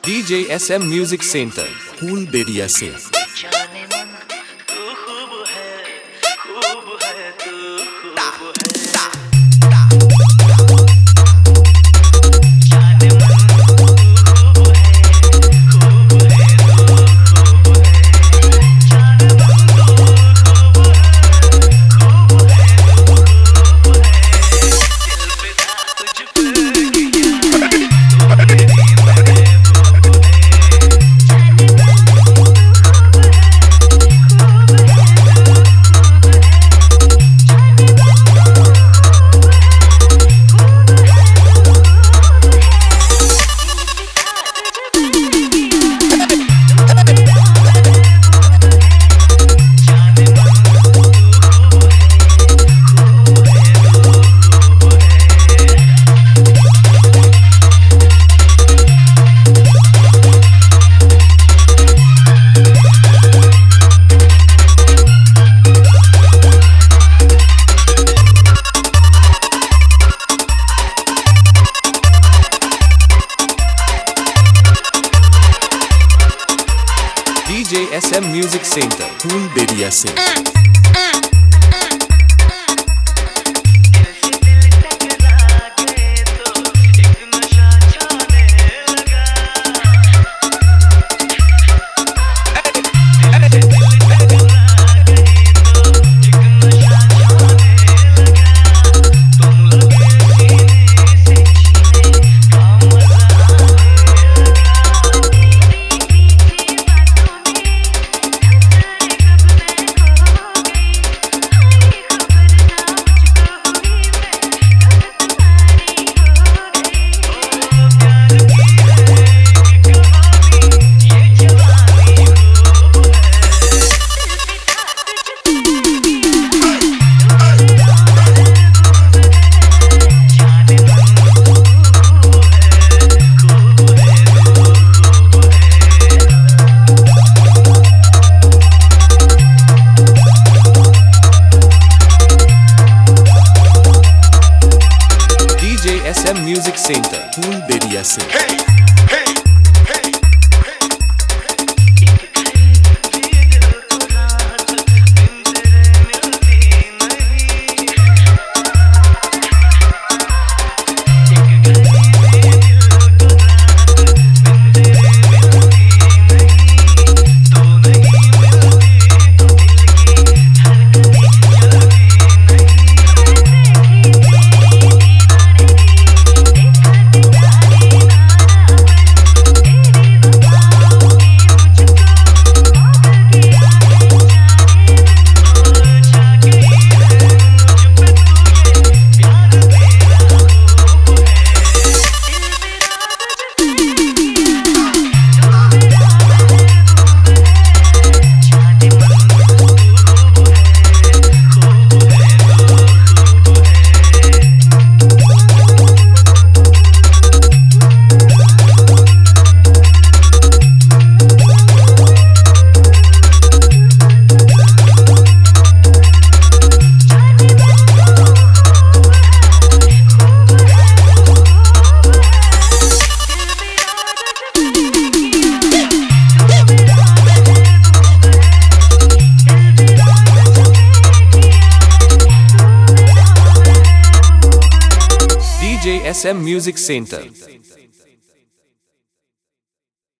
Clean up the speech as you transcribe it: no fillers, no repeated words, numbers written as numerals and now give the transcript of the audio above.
DJ SM Music Center, फूल बेरिया से। जाने मन तू खूब है तू खूब है। जाने मन तू खूब है खूब है तू खूब है। जाने मन तू खूब है खूब है। दिल फिदा तुझ पर किया तू मेरी महबूब है। DJ SM Music Center, फूल बेरिया से। DJ SM Music Center, फूल बेरिया से। DJ SM Music Center.